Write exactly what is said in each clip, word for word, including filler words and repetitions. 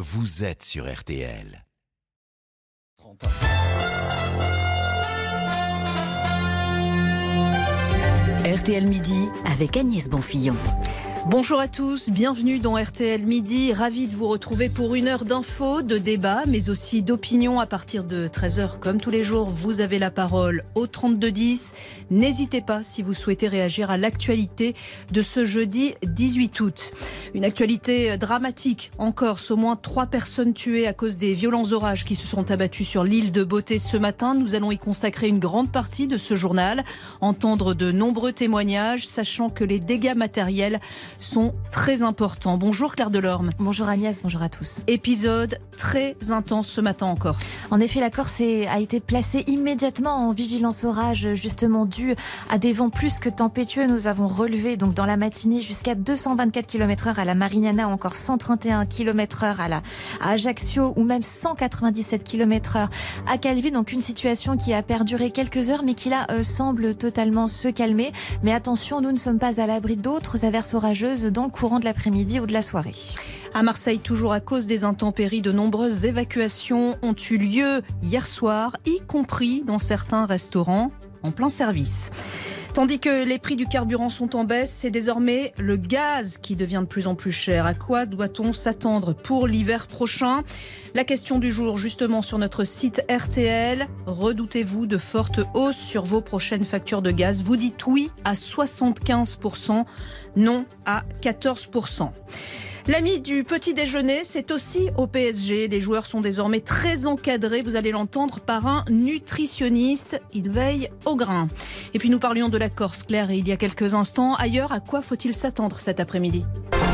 vous êtes sur R T L. R T L Midi avec Agnès Bonfillon. Bonjour à tous, bienvenue dans R T L Midi. Ravi de vous retrouver pour une heure d'infos, de débats, mais aussi d'opinions à partir de treize heures. Comme tous les jours, vous avez la parole au trente-deux dix. N'hésitez pas si vous souhaitez réagir à l'actualité de ce jeudi dix-huit août. Une actualité dramatique en Corse. Au moins trois personnes tuées à cause des violents orages qui se sont abattus sur l'île de Beauté ce matin. Nous allons y consacrer une grande partie de ce journal. Entendre de nombreux témoignages, sachant que les dégâts matériels sont très importants. Bonjour Claire Delorme. Bonjour Agnès, bonjour à tous. Épisode très intense ce matin en Corse. En effet, la Corse a été placée immédiatement en vigilance orage, justement due à des vents plus que tempétueux. Nous avons relevé donc dans la matinée jusqu'à deux cent vingt-quatre kilomètres heure à la Marignana, encore cent trente et un kilomètres heure à, la, à Ajaccio ou même cent quatre-vingt-dix-sept kilomètres heure à Calvi. Donc une situation qui a perduré quelques heures mais qui là euh, semble totalement se calmer. Mais attention, nous ne sommes pas à l'abri d'autres averses orageuses dans le courant de l'après-midi ou de la soirée. À Marseille, toujours à cause des intempéries, de nombreuses évacuations ont eu lieu hier soir, y compris dans certains restaurants en plein service. Tandis que les prix du carburant sont en baisse, c'est désormais le gaz qui devient de plus en plus cher. À quoi doit-on s'attendre pour l'hiver prochain ? La question du jour, justement, sur notre site R T L. Redoutez-vous de fortes hausses sur vos prochaines factures de gaz ? Vous dites oui à soixante-quinze pour cent, non à quatorze pour cent. L'ami du petit déjeuner, c'est aussi au P S G. Les joueurs sont désormais très encadrés, vous allez l'entendre, par un nutritionniste. Il veille au grain. Et puis nous parlions de la Corse, Claire, il y a quelques instants. Ailleurs, à quoi faut-il s'attendre cet après-midi ?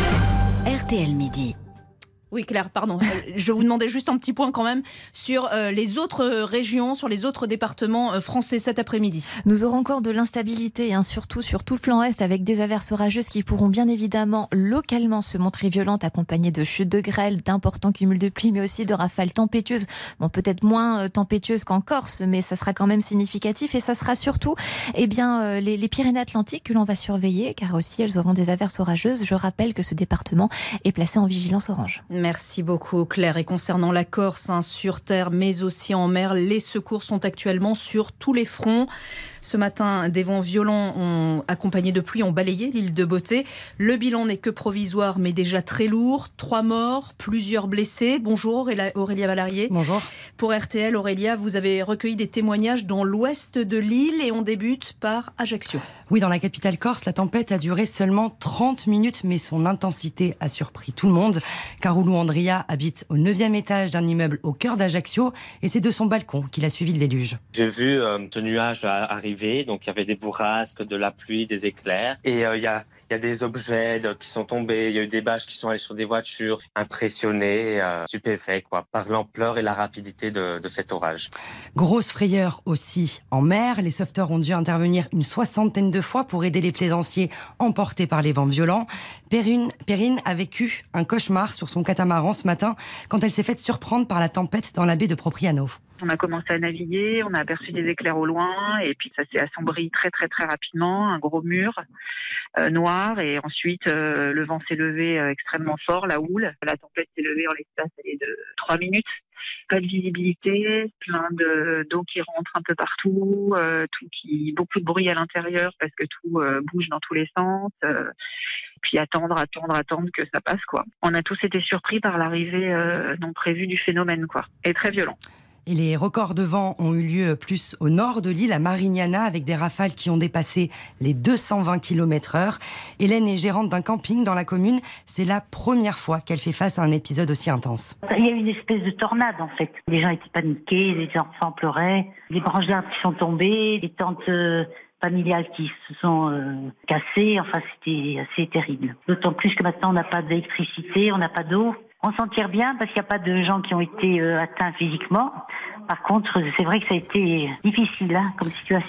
R T L Midi. Oui Claire, pardon. Je vous demandais juste un petit point quand même sur euh, les autres régions, sur les autres départements euh, français cet après-midi. Nous aurons encore de l'instabilité, hein, surtout sur tout le flanc est, avec des averses orageuses qui pourront bien évidemment localement se montrer violentes, accompagnées de chutes de grêle, d'importants cumuls de pluie, mais aussi de rafales tempétueuses. Bon, peut-être moins euh, tempétueuses qu'en Corse, mais ça sera quand même significatif. Et ça sera surtout eh bien, euh, les, les Pyrénées-Atlantiques que l'on va surveiller, car aussi elles auront des averses orageuses. Je rappelle que ce département est placé en vigilance orange. Merci beaucoup Claire. Et concernant la Corse, hein, sur terre mais aussi en mer, les secours sont actuellement sur tous les fronts. Ce matin, des vents violents ont, accompagnés de pluie ont balayé l'île de Beauté. Le bilan n'est que provisoire mais déjà très lourd. Trois morts, plusieurs blessés. Bonjour Aurélia Valarié. Bonjour. Pour R T L, Aurélia, vous avez recueilli des témoignages dans l'ouest de l'île et on débute par Ajaccio. Oui, dans la capitale corse, la tempête a duré seulement trente minutes, mais son intensité a surpris tout le monde. Caroulou Andria habite au neuvième étage d'un immeuble au cœur d'Ajaccio et c'est de son balcon qu'il a suivi le déluge. J'ai vu euh, ce nuage arriver, donc il y avait des bourrasques, de la pluie, des éclairs et euh, il y a, il y a des objets de, qui sont tombés, il y a eu des bâches qui sont allées sur des voitures, impressionnés, euh, stupéfaits quoi, par l'ampleur et la rapidité de, de cet orage. Grosse frayeur aussi en mer, les sauveteurs ont dû intervenir une soixantaine de fois pour aider les plaisanciers emportés par les vents violents. Perrine, Perrine a vécu un cauchemar sur son catamaran ce matin quand elle s'est faite surprendre par la tempête dans la baie de Propriano. On a commencé à naviguer, on a aperçu des éclairs au loin et puis ça s'est assombri très très très rapidement, un gros mur euh, noir et ensuite euh, le vent s'est levé euh, extrêmement fort, la houle. La tempête s'est levée en l'espace de trois minutes. Pas de visibilité, plein de, d'eau qui rentre un peu partout, euh, tout qui, beaucoup de bruit à l'intérieur parce que tout euh, bouge dans tous les sens. Euh, puis attendre, attendre, attendre que ça passe quoi. On a tous été surpris par l'arrivée euh, non prévue du phénomène quoi, et très violent. Et les records de vent ont eu lieu plus au nord de l'île, à Marignana, avec des rafales qui ont dépassé les deux cent vingt kilomètres heure. Hélène est gérante d'un camping dans la commune. C'est la première fois qu'elle fait face à un épisode aussi intense. Il y a eu une espèce de tornade en fait. Les gens étaient paniqués, les enfants pleuraient, les branches d'arbres qui sont tombées, les tentes euh, familiales qui se sont euh, cassées. Enfin, c'était assez terrible. D'autant plus que maintenant, on n'a pas d'électricité, on n'a pas d'eau. On s'en tire bien parce qu'il n'y a pas de gens qui ont été euh, atteints physiquement. Par contre, c'est vrai que ça a été difficile hein, comme situation.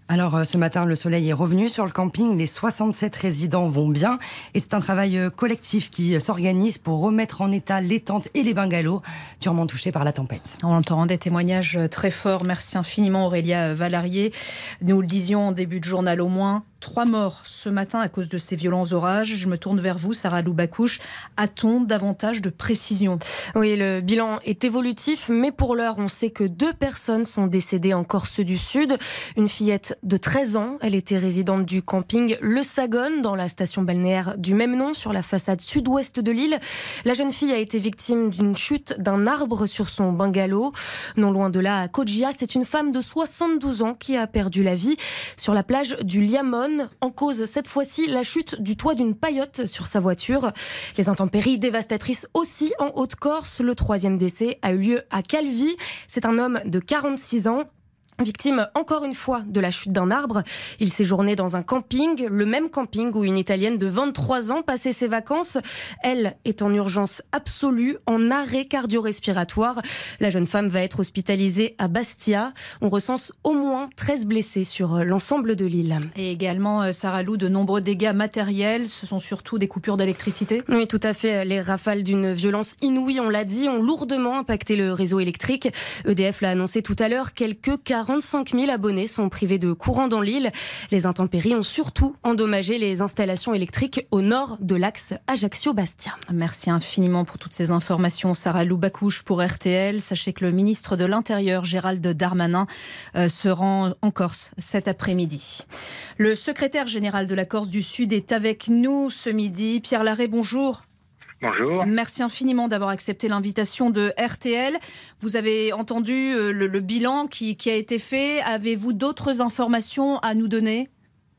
Alors euh, ce matin, le soleil est revenu sur le camping, les soixante-sept résidents vont bien et c'est un travail euh, collectif qui euh, s'organise pour remettre en état les tentes et les bungalows durement touchés par la tempête. On entend des témoignages très forts. Merci infiniment Aurélia Valarié. Nous le disions en début de journal, au moins trois morts ce matin à cause de ces violents orages. Je me tourne vers vous, Sarah Loubacouche. A-t-on davantage de précision ? Oui, le bilan est évolutif, mais pour l'heure, on sait que deux personnes sont décédées en Corse du Sud. Une fillette de treize ans, elle était résidente du camping Le Sagone, dans la station balnéaire du même nom, sur la façade sud-ouest de l'île. La jeune fille a été victime d'une chute d'un arbre sur son bungalow. Non loin de là, à Kodjia, c'est une femme de soixante-douze ans qui a perdu la vie sur la plage du Liamone. En cause, cette fois-ci, la chute du toit d'une paillote sur sa voiture. Les intempéries dévastatrices aussi en Haute-Corse. Le troisième décès a eu lieu à Calvi. C'est un homme de quarante-six ans. Victime, encore une fois, de la chute d'un arbre. Il séjournait dans un camping, le même camping où une Italienne de vingt-trois ans passait ses vacances. Elle est en urgence absolue, en arrêt cardio-respiratoire. La jeune femme va être hospitalisée à Bastia. On recense au moins treize blessés sur l'ensemble de l'île. Et également, Sarah Lou, de nombreux dégâts matériels. Ce sont surtout des coupures d'électricité ? Oui, tout à fait. Les rafales d'une violence inouïe, on l'a dit, ont lourdement impacté le réseau électrique. E D F l'a annoncé tout à l'heure, quelques quarante-cinq mille abonnés sont privés de courant dans l'île. Les intempéries ont surtout endommagé les installations électriques au nord de l'axe Ajaccio-Bastia. Merci infiniment pour toutes ces informations, Sarah Loubacouche pour R T L. Sachez que le ministre de l'Intérieur, Gérald Darmanin, euh, se rend en Corse cet après-midi. Le secrétaire général de la Corse du Sud est avec nous ce midi. Pierre Larrey, bonjour. Bonjour. Merci infiniment d'avoir accepté l'invitation de R T L. Vous avez entendu le, le bilan qui, qui a été fait. Avez-vous d'autres informations à nous donner ?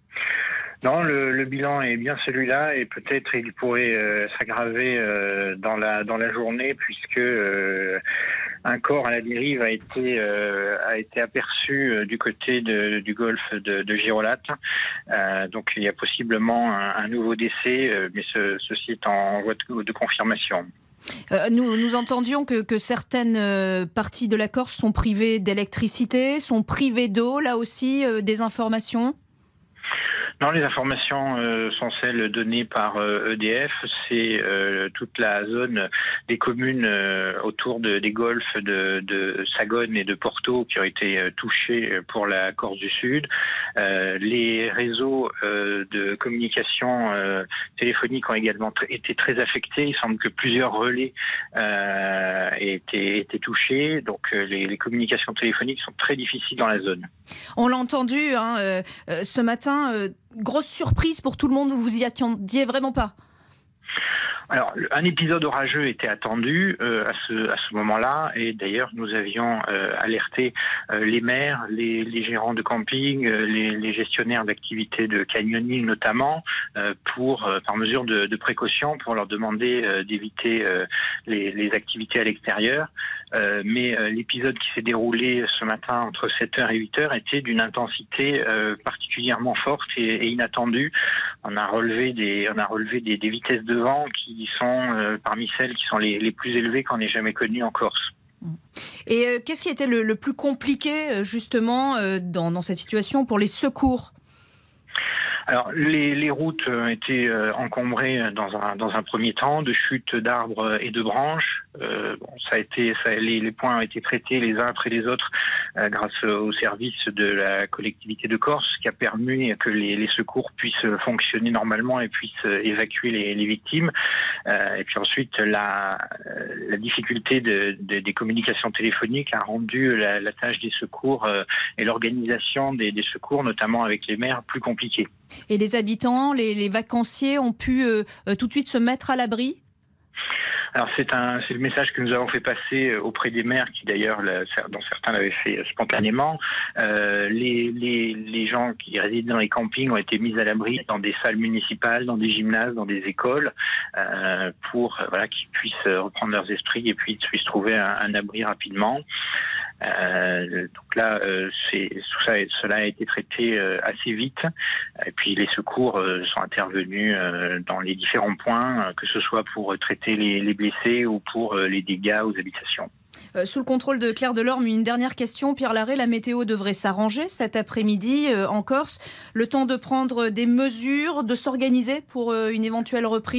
Non, le, le bilan est bien celui-là et peut-être il pourrait euh, s'aggraver euh, dans la dans la journée puisque euh, un corps à la dérive a été euh, a été aperçu euh, du côté de, du golfe de, de Girolate. Euh, donc il y a possiblement un, un nouveau décès, euh, mais ce, ceci est en voie de, de confirmation. Euh, nous, nous entendions que, que certaines euh, parties de la Corse sont privées d'électricité, sont privées d'eau. Là aussi, euh, des informations ? Non, les informations euh, sont celles données par euh, E D F. C'est euh, toute la zone des communes euh, autour de, des golfs de, de Sagone et de Porto qui ont été euh, touchés pour la Corse du Sud. Euh, les réseaux euh, de communication euh, téléphonique ont également t- été très affectés. Il semble que plusieurs relais euh, aient été, étaient touchés. Donc euh, les, les communications téléphoniques sont très difficiles dans la zone. On l'a entendu hein, euh, euh, ce matin. Euh, grosse surprise pour tout le monde, vous vous y attendiez vraiment pas? Alors, un épisode orageux était attendu euh, à ce à ce moment-là, et d'ailleurs nous avions euh, alerté euh, les maires, les, les gérants de camping, euh, les, les gestionnaires d'activités de canyoning notamment, euh, pour euh, par mesure de, de précaution, pour leur demander euh, d'éviter euh, les, les activités à l'extérieur. Euh, mais euh, l'épisode qui s'est déroulé ce matin entre sept heures et huit heures était d'une intensité euh, particulièrement forte et, et inattendue. On a relevé des on a relevé des, des vitesses de vent qui sont euh, parmi celles qui sont les, les plus élevées qu'on ait jamais connues en Corse. Et euh, qu'est-ce qui a été le, le plus compliqué justement euh, dans, dans cette situation pour les secours ? Alors, les, les routes ont été euh, encombrées dans un, dans un premier temps de chutes d'arbres et de branches. Euh, bon, ça a été, ça, les, les points ont été traités les uns après les autres euh, grâce au service de la collectivité de Corse, qui a permis que les, les secours puissent fonctionner normalement et puissent évacuer les, les victimes. Euh, et puis ensuite, la, la difficulté de, de, des communications téléphoniques a rendu la, la tâche des secours euh, et l'organisation des, des secours, notamment avec les maires, plus compliquée. Et les habitants, les, les vacanciers ont pu euh, tout de suite se mettre à l'abri ? Alors c'est un c'est le message que nous avons fait passer auprès des maires qui d'ailleurs dont certains l'avaient fait spontanément. Euh, les les les gens qui résident dans les campings ont été mis à l'abri dans des salles municipales, dans des gymnases, dans des écoles euh, pour voilà qu'ils puissent reprendre leurs esprits et puis puissent trouver un, un abri rapidement. Euh, donc là, euh, c'est, tout ça, cela a été traité euh, assez vite. Et puis les secours euh, sont intervenus euh, dans les différents points, euh, que ce soit pour traiter les, les blessés ou pour euh, les dégâts aux habitations. Euh, sous le contrôle de Claire Delorme, une dernière question. Pierre Larrey, la météo devrait s'arranger cet après-midi euh, en Corse. Le temps de prendre des mesures, de s'organiser pour euh, une éventuelle reprise ?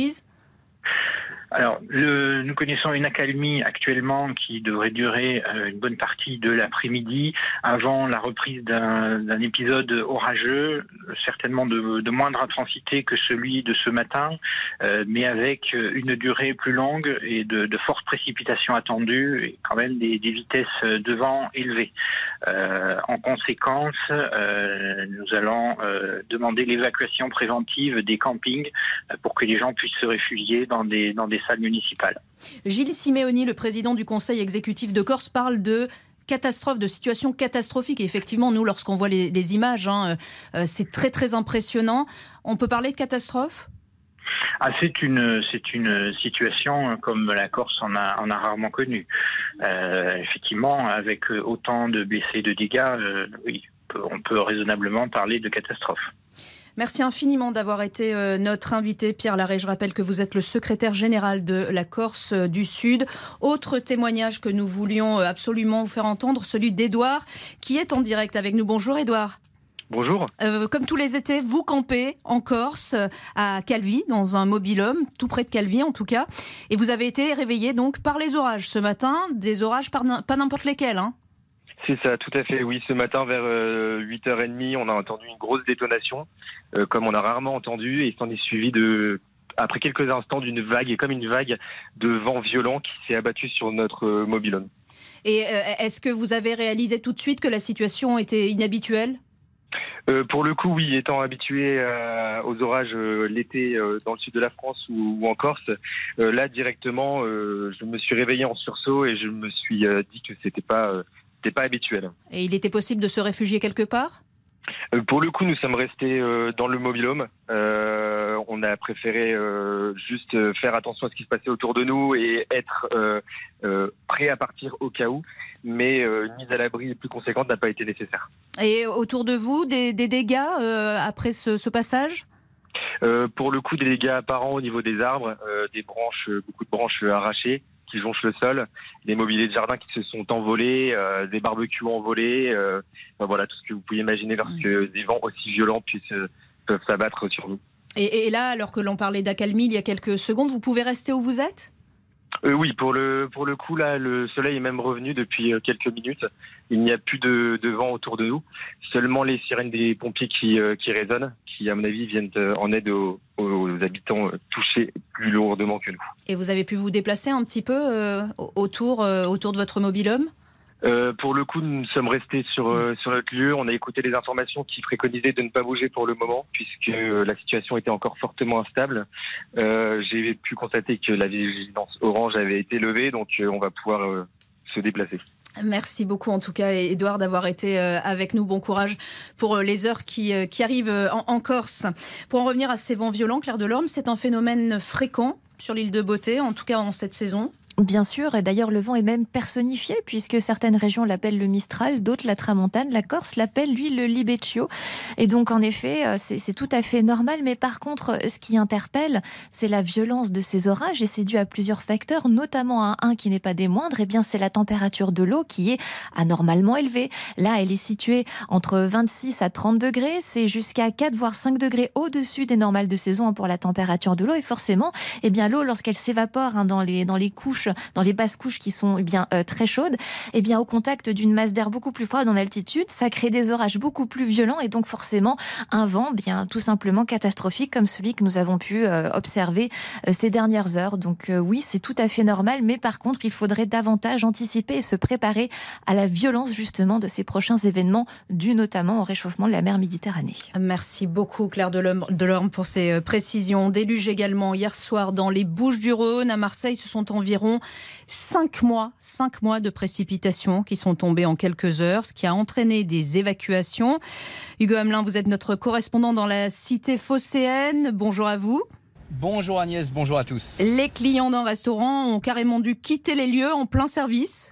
Alors, le, nous connaissons une accalmie actuellement qui devrait durer euh, une bonne partie de l'après-midi avant la reprise d'un, d'un épisode orageux, certainement de, de moindre intensité que celui de ce matin, euh, mais avec une durée plus longue et de, de fortes précipitations attendues et quand même des, des vitesses de vent élevées. Euh, en conséquence, euh, nous allons euh, demander l'évacuation préventive des campings euh, pour que les gens puissent se réfugier dans des, dans des salles municipales. Gilles Simeoni, le président du conseil exécutif de Corse, parle de catastrophe, de situation catastrophique. Et effectivement, nous, lorsqu'on voit les, les images, hein, euh, c'est très très impressionnant. On peut parler de catastrophe ? Ah, c'est une c'est une situation comme la Corse en a en a rarement connue. Euh, effectivement, avec autant de blessés et de dégâts, euh, oui, on peut raisonnablement parler de catastrophe. Merci infiniment d'avoir été euh, notre invité, Pierre Larrey. Je rappelle que vous êtes le secrétaire général de la Corse euh, du Sud. Autre témoignage que nous voulions euh, absolument vous faire entendre, celui d'Édouard, qui est en direct avec nous. Bonjour Édouard. Bonjour. Euh, comme tous les étés, vous campez en Corse, à Calvi, dans un mobil-home, tout près de Calvi en tout cas. Et vous avez été réveillé donc par les orages ce matin, des orages par, pas n'importe lesquels, hein. C'est ça, tout à fait. Oui, ce matin vers euh, huit heures trente, on a entendu une grosse détonation, euh, comme on a rarement entendu, et s'en est suivi de, après quelques instants d'une vague, et comme une vague de vent violent qui s'est abattue sur notre euh, mobil-home. Et euh, est-ce que vous avez réalisé tout de suite que la situation était inhabituelle ? Euh, pour le coup, oui, étant habitué euh, aux orages euh, l'été euh, dans le sud de la France ou, ou en Corse, euh, là directement, euh, je me suis réveillé en sursaut et je me suis euh, dit que c'était pas, euh, c'était pas habituel. Et il était possible de se réfugier quelque part ? Euh, pour le coup, nous sommes restés euh, dans le mobil-home. Euh, on a préféré euh, juste faire attention à ce qui se passait autour de nous et être euh, euh, prêt à partir au cas où. Mais euh, une mise à l'abri plus conséquente n'a pas été nécessaire. Et autour de vous, des, des dégâts euh, après ce, ce passage ? euh, Pour le coup, des dégâts apparents au niveau des arbres, euh, des branches, beaucoup de branches arrachées qui jonchent le sol, des mobiliers de jardin qui se sont envolés, euh, des barbecues envolés, euh, ben voilà tout ce que vous pouvez imaginer lorsque mmh. des vents aussi violents puissent, euh, peuvent s'abattre sur vous. Et, et là, alors que l'on parlait d'accalmie il y a quelques secondes, vous pouvez rester où vous êtes ? Euh, oui, pour le pour le coup là, le soleil est même revenu depuis quelques minutes. Il n'y a plus de, de vent autour de nous. Seulement les sirènes des pompiers qui euh, qui résonnent, qui à mon avis viennent en aide aux, aux habitants touchés plus lourdement que nous. Et vous avez pu vous déplacer un petit peu euh, autour euh, autour de votre mobil-home ? Euh, pour le coup, nous sommes restés sur, euh, sur notre lieu. On a écouté les informations qui préconisaient de ne pas bouger pour le moment, puisque euh, la situation était encore fortement instable. Euh, j'ai pu constater que la vigilance orange avait été levée, donc euh, on va pouvoir euh, se déplacer. Merci beaucoup en tout cas, Édouard, d'avoir été avec nous. Bon courage pour les heures qui, qui arrivent en, en Corse. Pour en revenir à ces vents violents, Claire Delorme, c'est un phénomène fréquent sur l'île de Beauté, en tout cas en cette saison. Bien sûr, et d'ailleurs le vent est même personnifié puisque certaines régions l'appellent le Mistral, d'autres la Tramontane, la Corse l'appelle lui le Libeccio. Et donc en effet, c'est, c'est tout à fait normal, mais par contre, ce qui interpelle, c'est la violence de ces orages et c'est dû à plusieurs facteurs, notamment à un qui n'est pas des moindres, et bien c'est la température de l'eau qui est anormalement élevée. Là, elle est située entre vingt-six à trente degrés, c'est jusqu'à quatre voire cinq degrés au-dessus des normales de saison pour la température de l'eau et forcément, eh bien l'eau lorsqu'elle s'évapore hein, dans les dans les couches dans les basses couches qui sont eh bien euh, très chaudes, eh bien au contact d'une masse d'air beaucoup plus froide en altitude, ça crée des orages beaucoup plus violents et donc forcément un vent bien tout simplement catastrophique comme celui que nous avons pu euh, observer euh, ces dernières heures. Donc euh, oui, c'est tout à fait normal, mais par contre, il faudrait davantage anticiper et se préparer à la violence justement de ces prochains événements dus notamment au réchauffement de la mer Méditerranée. Merci beaucoup Claire Delorme pour ces précisions. Déluge également hier soir dans les Bouches-du-Rhône. À Marseille, ce sont environ Cinq mois, cinq mois de précipitations qui sont tombées en quelques heures, ce qui a entraîné des évacuations. Hugo Hamelin, vous êtes notre correspondant dans la cité phocéenne. Bonjour à vous. Bonjour Agnès, bonjour à tous. Les clients d'un restaurant ont carrément dû quitter les lieux en plein service.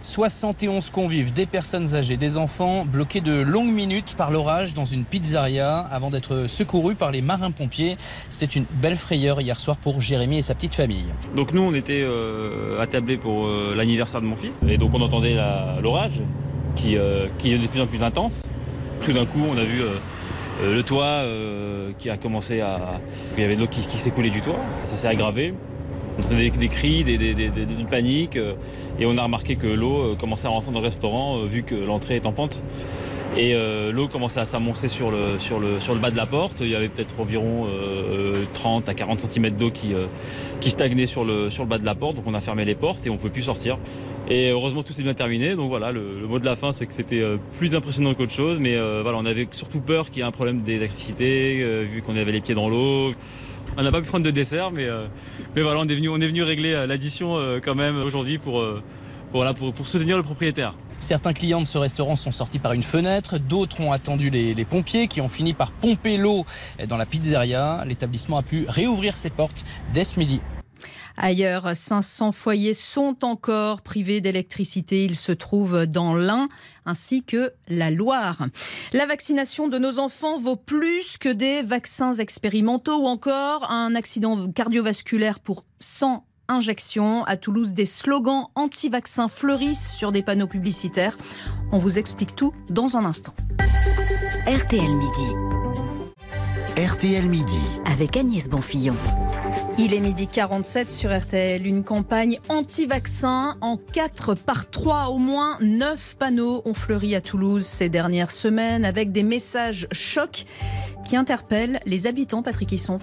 soixante et onze convives, des personnes âgées, des enfants, bloqués de longues minutes par l'orage dans une pizzeria avant d'être secourus par les marins-pompiers. C'était une belle frayeur hier soir pour Jérémy et sa petite famille. Donc nous, on était euh, attablés pour euh, l'anniversaire de mon fils. Et donc on entendait la, l'orage qui, euh, qui est de plus en plus intense. Tout d'un coup, on a vu... Euh, Euh, le toit euh, qui a commencé à... Il y avait de l'eau qui, qui s'écoulait du toit, ça s'est aggravé. On entendait des, des cris, des, des, des, des, une panique euh, et on a remarqué que l'eau euh, commençait à rentrer dans le restaurant euh, vu que l'entrée est en pente. Et euh, l'eau commençait à s'amoncer sur le, sur, le, sur le bas de la porte. Il y avait peut-être environ euh, trente à quarante centimètres d'eau qui, euh, qui stagnait sur le, sur le bas de la porte. Donc on a fermé les portes et on ne pouvait plus sortir. Et heureusement tout s'est bien terminé. Donc voilà, le, le mot de la fin, c'est que c'était euh, plus impressionnant qu'autre chose. Mais euh, voilà, on avait surtout peur qu'il y ait un problème d'électricité, euh, vu qu'on avait les pieds dans l'eau. On n'a pas pu prendre de dessert, mais, euh, mais voilà, on est venu, on est venu régler euh, l'addition euh, quand même aujourd'hui pour, euh, pour, voilà, pour, pour soutenir le propriétaire. Certains clients de ce restaurant sont sortis par une fenêtre, d'autres ont attendu les, les pompiers qui ont fini par pomper l'eau dans la pizzeria. L'établissement a pu réouvrir ses portes dès ce midi. Ailleurs, cinq cents foyers sont encore privés d'électricité. Ils se trouvent dans l'Ain ainsi que la Loire. La vaccination de nos enfants vaut plus que des vaccins expérimentaux ou encore un accident cardiovasculaire pour cent injections. À Toulouse, des slogans anti-vaccins fleurissent sur des panneaux publicitaires. On vous explique tout dans un instant. R T L Midi. R T L Midi. Avec Agnès Bonfillon. Il est midi quarante-sept sur R T L. Une campagne anti-vaccin en quatre par trois. Au moins neuf panneaux ont fleuri à Toulouse ces dernières semaines avec des messages chocs qui interpellent les habitants. Patrick Hisson.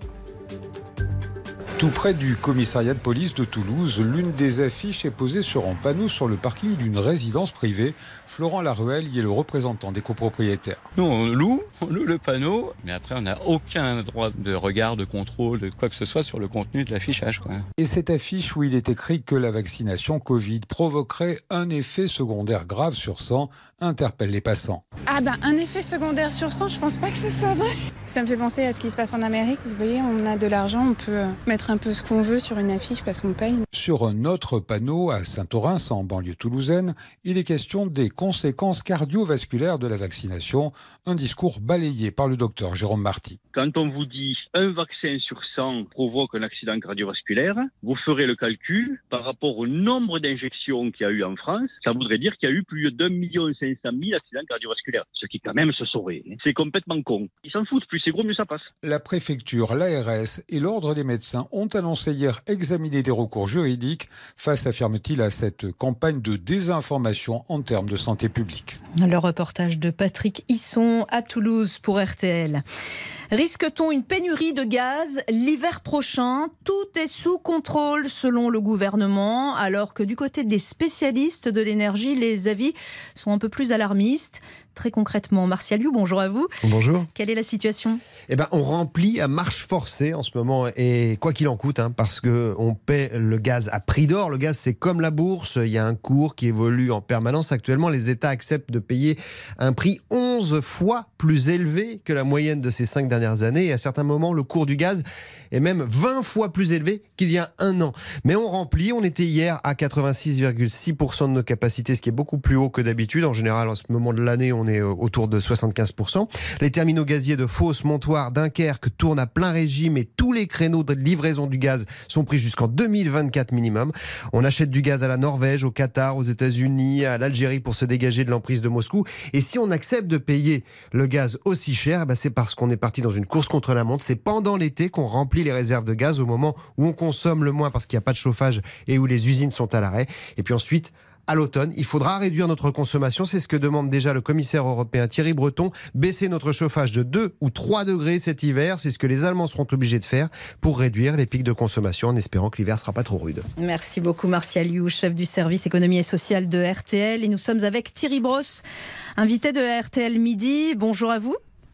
Tout près du commissariat de police de Toulouse, l'une des affiches est posée sur un panneau sur le parking d'une résidence privée. Florent Laruelle y est le représentant des copropriétaires. Nous, on loue, on loue le panneau, mais après, on n'a aucun droit de regard, de contrôle, de quoi que ce soit sur le contenu de l'affichage, quoi. Et cette affiche où il est écrit que la vaccination Covid provoquerait un effet secondaire grave sur cent interpelle les passants. Ah ben, un effet secondaire sur cent, je pense pas que ce soit vrai. Ça me fait penser à ce qui se passe en Amérique. Vous voyez, on a de l'argent, on peut mettre un peu ce qu'on veut sur une affiche parce qu'on paye. Sur un autre panneau à Saint-Orens, en banlieue toulousaine, il est question des conséquences cardiovasculaires de la vaccination, un discours balayé par le docteur Jérôme Marty. Quand on vous dit un vaccin sur cent provoque un accident cardiovasculaire, vous ferez le calcul par rapport au nombre d'injections qu'il y a eu en France, ça voudrait dire qu'il y a eu plus d'un million cinq cent mille accidents cardiovasculaires, ce qui quand même se saurait. C'est complètement con. Ils s'en foutent, plus c'est gros, mieux ça passe. La préfecture, l'A R S et l'Ordre des médecins ont annoncé hier examiner des recours juridiques face, affirme-t-il, à cette campagne de désinformation en termes de santé publique. Le reportage de Patrick Hisson à Toulouse pour R T L. Risque-t-on une pénurie de gaz l'hiver prochain ? Tout est sous contrôle selon le gouvernement, alors que du côté des spécialistes de l'énergie, les avis sont un peu plus alarmistes. Très concrètement, Martial You, bonjour à vous. Bonjour. Quelle est la situation ? Eh ben, on remplit à marche forcée en ce moment, et quoi qu'il en coûte, hein, parce qu'on paie le gaz à prix d'or. Le gaz, c'est comme la bourse, il y a un cours qui évolue en permanence. Actuellement, les États acceptent de payer un prix onze fois plus élevé que la moyenne de ces cinq dernières années. Et à certains moments, le cours du gaz est même vingt fois plus élevé qu'il y a un an. Mais on remplit, on était hier à quatre-vingt-six virgule six pour cent de nos capacités, ce qui est beaucoup plus haut que d'habitude. En général, en ce moment de l'année, on est autour de soixante-quinze pour cent. Les terminaux gaziers de Fos, Montoire, Dunkerque tournent à plein régime et tous les créneaux de livraison du gaz sont pris jusqu'en deux mille vingt-quatre minimum. On achète du gaz à la Norvège, au Qatar, aux États-Unis, à l'Algérie pour se dégager de l'emprise de Moscou. Et si on accepte de payer le gaz aussi cher, bah c'est parce qu'on est parti dans une course contre la montre. C'est pendant l'été qu'on remplit les réserves de gaz au moment où on consomme le moins parce qu'il n'y a pas de chauffage et où les usines sont à l'arrêt. Et puis ensuite, à l'automne, il faudra réduire notre consommation. C'est ce que demande déjà le commissaire européen Thierry Breton. Baisser notre chauffage de deux ou trois degrés cet hiver. C'est ce que les Allemands seront obligés de faire pour réduire les pics de consommation en espérant que l'hiver ne sera pas trop rude. Merci beaucoup Martial You, chef du service économie et sociale de R T L. Et nous sommes avec Thierry Brosse, invité de R T L Midi. Bonjour à vous.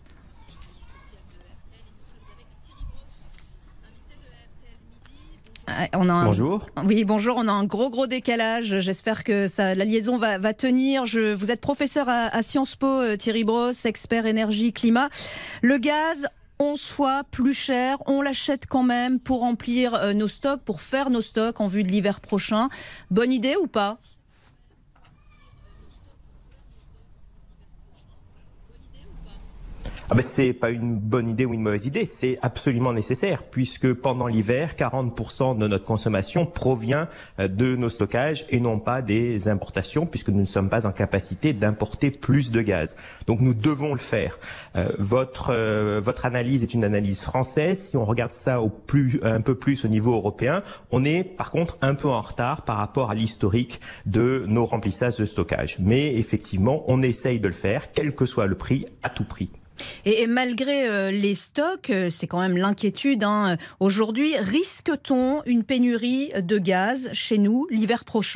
On a un... Bonjour. Oui, bonjour. On a un gros, gros décalage. J'espère que ça, la liaison va, va tenir. Je, vous êtes professeur à, à Sciences Po, Thierry Brosse, expert énergie, climat. Le gaz, onze fois plus cher. On l'achète quand même pour remplir nos stocks, pour faire nos stocks en vue de l'hiver prochain. Bonne idée ou pas ? Ah ben, c'est pas une bonne idée ou une mauvaise idée, c'est absolument nécessaire puisque pendant l'hiver, quarante pour cent de notre consommation provient de nos stockages et non pas des importations puisque nous ne sommes pas en capacité d'importer plus de gaz. Donc nous devons le faire. Euh, votre euh, votre analyse est une analyse française. Si on regarde ça au plus un peu plus au niveau européen, on est par contre un peu en retard par rapport à l'historique de nos remplissages de stockage. Mais effectivement, on essaye de le faire, quel que soit le prix, à tout prix. Et, et malgré euh, les stocks, euh, c'est quand même l'inquiétude. Hein. Aujourd'hui, risque-t-on une pénurie de gaz chez nous l'hiver prochain ?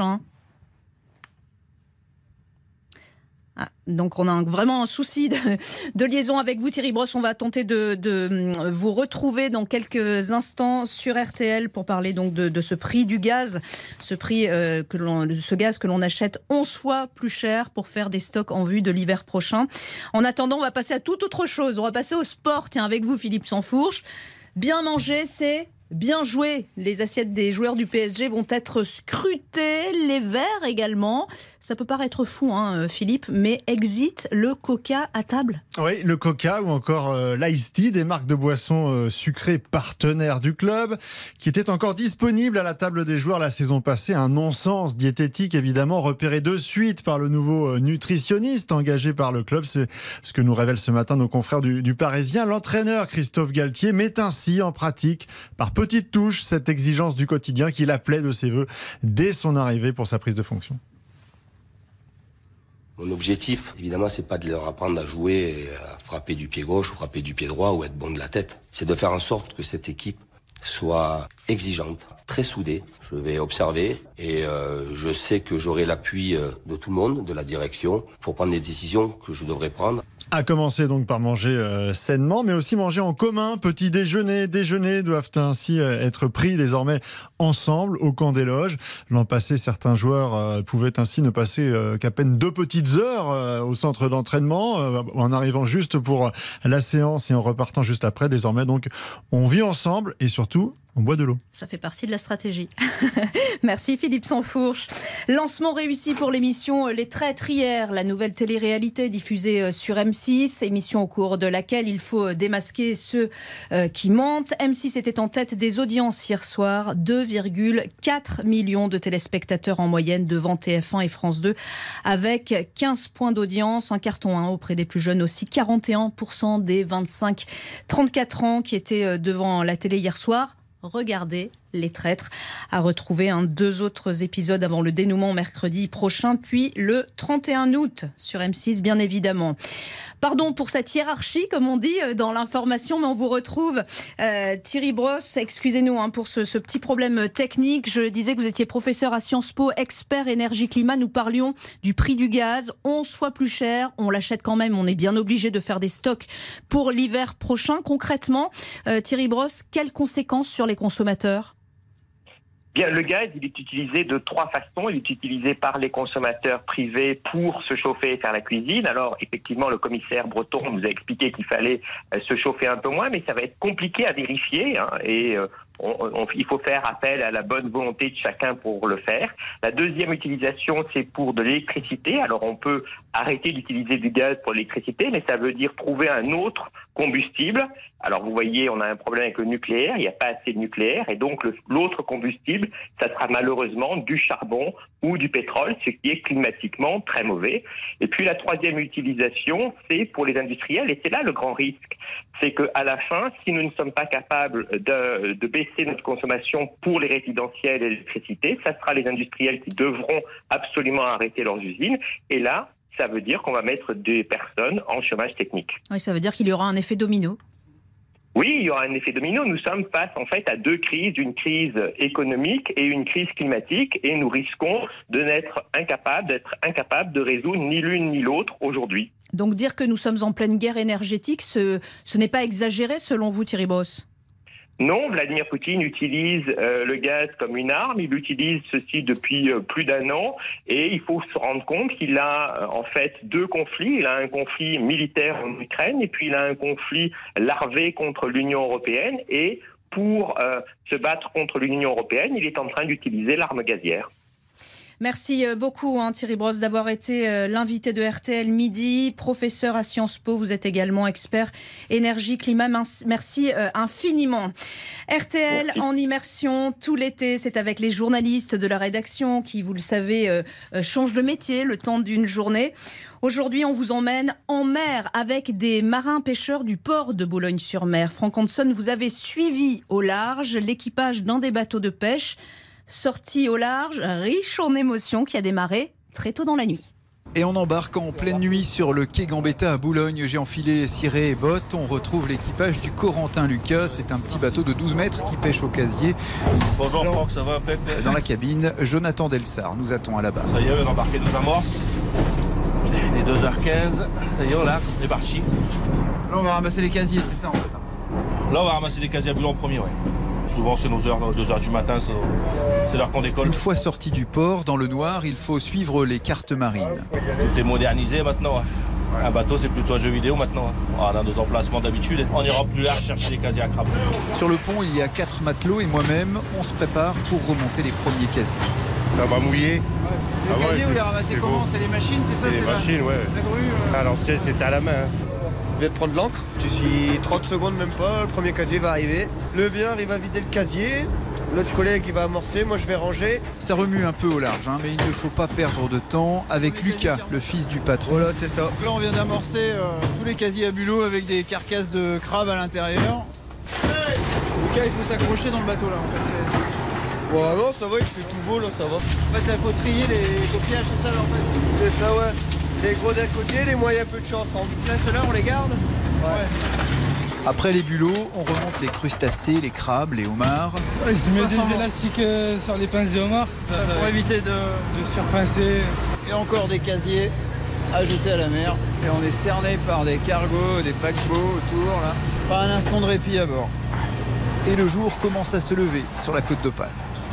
Ah, donc on a un, vraiment un souci de, de liaison avec vous, Thierry Brosse. On va tenter de, de vous retrouver dans quelques instants sur R T L pour parler donc de, de ce prix du gaz, ce prix euh, que l'on, ce gaz que l'on achète onze fois plus cher pour faire des stocks en vue de l'hiver prochain. En attendant, on va passer à toute autre chose. On va passer au sport. Tiens, avec vous, Philippe Sansfourche. Bien manger, c'est bien joué. Les assiettes des joueurs du P S G vont être scrutées, les verres également. Ça peut paraître fou, hein, Philippe, mais exit le coca à table. Oui, le coca ou encore euh, l'Ice Tea, des marques de boissons euh, sucrées partenaires du club, qui étaient encore disponibles à la table des joueurs la saison passée. Un non-sens diététique, évidemment, repéré de suite par le nouveau euh, nutritionniste engagé par le club. C'est ce que nous révèlent ce matin nos confrères du, du Parisien. L'entraîneur Christophe Galtier met ainsi en pratique, par petite touche, cette exigence du quotidien qu'il appelait de ses voeux dès son arrivée pour sa prise de fonction. Mon objectif, évidemment, c'est pas de leur apprendre à jouer et à frapper du pied gauche ou frapper du pied droit ou être bon de la tête. C'est de faire en sorte que cette équipe soit exigeante, très soudée. Je vais observer et euh, je sais que j'aurai l'appui de tout le monde, de la direction, pour prendre les décisions que je devrais prendre. À commencer donc par manger euh, sainement, mais aussi manger en commun. Petit déjeuner, déjeuner doivent ainsi euh, être pris désormais ensemble au camp des loges. L'an passé, certains joueurs euh, pouvaient ainsi ne passer euh, qu'à peine deux petites heures euh, au centre d'entraînement, euh, en arrivant juste pour la séance et en repartant juste après. Désormais, donc, on vit ensemble et surtout, on boit de l'eau. Ça fait partie de la stratégie. Merci Philippe Sansfourche. Lancement réussi pour l'émission Les Traîtres hier, la nouvelle télé-réalité diffusée sur M six, émission au cours de laquelle il faut démasquer ceux qui mentent. M six était en tête des audiences hier soir, deux virgule quatre millions de téléspectateurs en moyenne devant T F un et France deux, avec quinze points d'audience, un carton hein, auprès des plus jeunes aussi, quarante et un pour cent des vingt-cinq trente-quatre ans qui étaient devant la télé hier soir. Regardez Les Traîtres, à retrouver hein, deux autres épisodes avant le dénouement mercredi prochain, puis le trente et un août sur M six, bien évidemment. Pardon pour cette hiérarchie, comme on dit dans l'information, mais on vous retrouve. Euh, Thierry Brosse, excusez-nous hein, pour ce, ce petit problème technique. Je disais que vous étiez professeur à Sciences Po, expert énergie-climat. Nous parlions du prix du gaz, onze fois plus cher. On l'achète quand même, on est bien obligé de faire des stocks pour l'hiver prochain. Concrètement, euh, Thierry Brosse, quelles conséquences sur les consommateurs ? Bien, le gaz, il est utilisé de trois façons. Il est utilisé par les consommateurs privés pour se chauffer et faire la cuisine. Alors, effectivement, le commissaire Breton nous a expliqué qu'il fallait euh, se chauffer un peu moins, mais ça va être compliqué à vérifier. Hein, et euh, on, on, il faut faire appel à la bonne volonté de chacun pour le faire. La deuxième utilisation, c'est pour de l'électricité. Alors, on peut arrêter d'utiliser du gaz pour l'électricité, mais ça veut dire trouver un autre combustible. Alors, vous voyez, on a un problème avec le nucléaire. Il n'y a pas assez de nucléaire. Et donc, le, l'autre combustible, ça sera malheureusement du charbon ou du pétrole, ce qui est climatiquement très mauvais. Et puis, la troisième utilisation, c'est pour les industriels. Et c'est là le grand risque. C'est qu'à la fin, si nous ne sommes pas capables de, de baisser notre consommation pour les résidentiels et l'électricité, ça sera les industriels qui devront absolument arrêter leurs usines. Et là, ça veut dire qu'on va mettre des personnes en chômage technique. Oui, ça veut dire qu'il y aura un effet domino. Oui, il y aura un effet domino. Nous sommes face en fait à deux crises, une crise économique et une crise climatique, et nous risquons de n'être incapables, d'être incapables de résoudre ni l'une ni l'autre aujourd'hui. Donc dire que nous sommes en pleine guerre énergétique, ce, ce n'est pas exagéré selon vous, Thierry Brosse ? Non, Vladimir Poutine utilise euh, le gaz comme une arme. Il utilise ceci depuis euh, plus d'un an, et il faut se rendre compte qu'il a euh, en fait deux conflits. Il a un conflit militaire en Ukraine, et puis il a un conflit larvé contre l'Union européenne. Et pour euh, se battre contre l'Union européenne, il est en train d'utiliser l'arme gazière. Merci beaucoup hein, Thierry Brosse d'avoir été l'invité de R T L Midi, professeur à Sciences Po, vous êtes également expert énergie, climat, merci infiniment. R T L merci. En immersion tout l'été, c'est avec les journalistes de la rédaction qui, vous le savez, changent de métier le temps d'une journée. Aujourd'hui, on vous emmène en mer avec des marins pêcheurs du port de Boulogne-sur-Mer. Franck Hanson, vous avez suivi au large l'équipage d'un des bateaux de pêche, sorti au large, riche en émotions, qui a démarré très tôt dans la nuit. Et on embarque en pleine nuit sur le quai Gambetta à Boulogne. J'ai enfilé ciré et bottes. On retrouve l'équipage du Corentin Lucas. C'est un petit bateau de douze mètres qui pêche au casier. Bonjour Franck, ça va Pep? Dans la cabine, Jonathan Delsart nous attend à la barre. Ça y est, on a embarqué nos amorces. Il est deux heures quinze. Ça y est, là, on est parti. Là, on va ramasser les casiers, c'est ça en fait. Là, on va ramasser les casiers à Boulogne en premier, ouais. Souvent, c'est nos heures, deux heures du matin, c'est l'heure qu'on décolle. Une fois sorti du port, dans le noir, il faut suivre les cartes marines. Tout est modernisé maintenant. Un bateau, c'est plutôt un jeu vidéo maintenant. On a nos emplacements d'habitude. On ira plus large chercher les casiers à crabe. Sur le pont, il y a quatre matelots et moi-même, on se prépare pour remonter les premiers casiers. Ça va mouiller. Ouais. Les ah casiers, ouais, vous les ramassez comment? C'est les machines, c'est ça? C'est les machines, la... ouais. La grue, euh... À l'ancienne, c'était à la main. Hein. Je vais prendre l'encre. D'ici trente secondes, même pas, le premier casier va arriver. Le biard, il va vider le casier. L'autre collègue, il va amorcer. Moi, je vais ranger. Ça remue un peu au large, hein, mais il ne faut pas perdre de temps avec Lucas, le fils du patron. Voilà, c'est ça. Donc là, on vient d'amorcer euh, tous les casiers à bulot avec des carcasses de crabe à l'intérieur. Hey Lucas, il faut s'accrocher dans le bateau, là, en fait. Ouais, non, ça va, il fait tout beau, là, ça va. En fait, là, il faut trier les coquillages, c'est ça, là, en fait. C'est ça, ouais. Les gros d'un côté, les moyens, peu de chance. Là, ceux-là, on les garde. Ouais. Ouais. Après les bulots, on remonte les crustacés, les crabes, les homards. Ouais, je mets des élastiques euh, sur les pinces de homard pour éviter de... de se faire pincer. Et encore des casiers à jeter à la mer. Et on est cerné par des cargos, des paquebots autour, là. Pas un instant de répit à bord. Et le jour commence à se lever sur la côte d'Opale.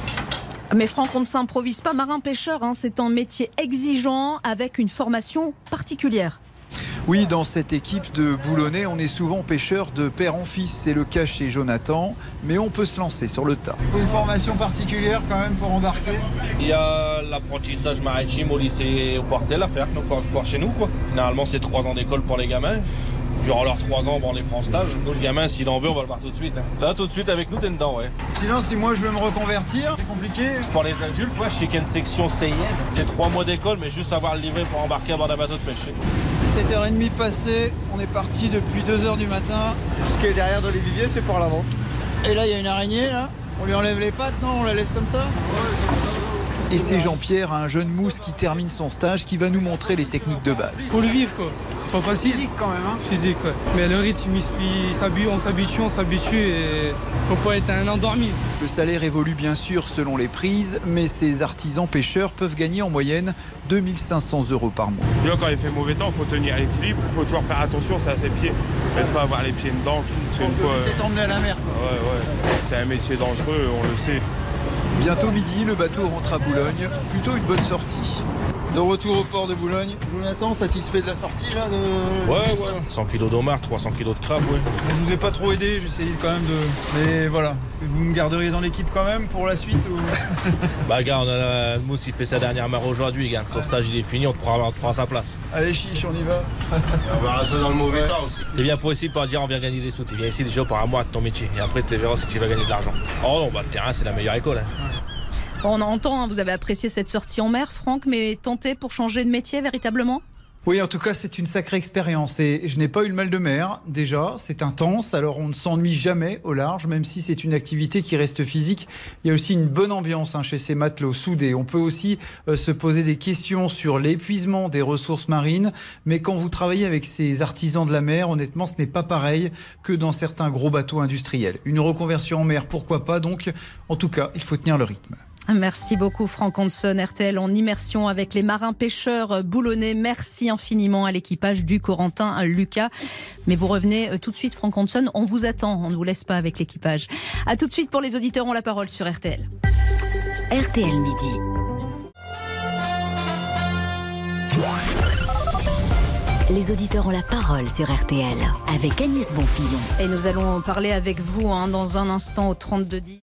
Mais Franck, on ne s'improvise pas marin-pêcheur, hein. C'est un métier exigeant avec une formation particulière. Oui, dans cette équipe de Boulonnais, on est souvent pêcheur de père en fils. C'est le cas chez Jonathan, mais on peut se lancer sur le tas. Il faut une formation particulière quand même pour embarquer. Il y a l'apprentissage maritime au lycée au Portel à faire, donc encore chez nous, quoi. Généralement, c'est trois ans d'école pour les gamins. Durant leurs trois ans, bon, on les prend en stage. Nous, le gamin, s'il en veut, on va le voir tout de suite. Hein. Là, tout de suite, avec nous, t'es dedans, ouais. Sinon, si moi, je veux me reconvertir, c'est compliqué. Pour les adultes, ouais, je sais qu'il y a une section C I N. J'ai trois mois d'école, mais juste avoir le livret pour embarquer à bord d'un bateau de pêche. sept heures trente passées, on est parti depuis deux heures du matin. Ce qui est derrière dans les viviers, c'est pour la vente. Et là, il y a une araignée, là. On lui enlève les pattes, non? On la laisse comme ça? Ouais. Et c'est Jean-Pierre, un jeune mousse qui termine son stage, qui va nous montrer les techniques de base. Faut le vivre, quoi. C'est pas facile. Physique quand même, hein. Physique, ouais. Mais le rythme, il s'habitue, on s'habitue, on s'habitue et faut pas être un endormi. Le salaire évolue bien sûr selon les prises, mais ces artisans pêcheurs peuvent gagner en moyenne deux mille cinq cents euros par mois. Et là, quand il fait mauvais temps, il faut tenir l'équilibre. Il faut toujours faire attention, c'est à ses pieds. Ne pas avoir les pieds dedans. Tout. On peut fois... peut-être emmener à la mer. Ouais, ouais. C'est un métier dangereux, on le sait. Bientôt midi, le bateau rentre à Boulogne. Plutôt une bonne sortie. De retour au port de Boulogne. Jonathan, satisfait de la sortie là de... Ouais, ouais. cent kilos d'homard, trois cents kilos de crabe, ouais. Je vous ai pas trop aidé, j'essayais quand même de... Mais voilà, est-ce que vous me garderiez dans l'équipe quand même pour la suite ou... Bah gars, on a la Mousse, il fait sa dernière marée aujourd'hui, gars. Son stage il est fini, on te prend, on te prend sa place. Allez chiche, on y va. On va rester dans le mauvais ouais. temps aussi. T'es bien pour ici pour dire on vient gagner des sous. T'es bien ici déjà pour un mois de ton métier. Et après tu verras si tu vas gagner de l'argent. Oh non, bah le terrain c'est la meilleure école. Hein. On entend, hein, vous avez apprécié cette sortie en mer, Franck, mais tenté pour changer de métier véritablement? Oui, en tout cas, c'est une sacrée expérience et je n'ai pas eu le mal de mer, déjà, c'est intense, alors on ne s'ennuie jamais au large, même si c'est une activité qui reste physique. Il y a aussi une bonne ambiance hein, chez ces matelots soudés. On peut aussi euh, se poser des questions sur l'épuisement des ressources marines, mais quand vous travaillez avec ces artisans de la mer, honnêtement, ce n'est pas pareil que dans certains gros bateaux industriels. Une reconversion en mer, pourquoi pas, donc en tout cas, il faut tenir le rythme. Merci beaucoup Franck Hanson, R T L en immersion avec les marins pêcheurs boulonnais. Merci infiniment à l'équipage du Corentin Lucas. Mais vous revenez tout de suite Franck Hanson, on vous attend, on ne vous laisse pas avec l'équipage. A tout de suite pour les auditeurs ont la parole sur R T L. R T L Midi. Les auditeurs ont la parole sur R T L avec Agnès Bonfillon. Et nous allons parler avec vous hein, dans un instant au trente-deux dix.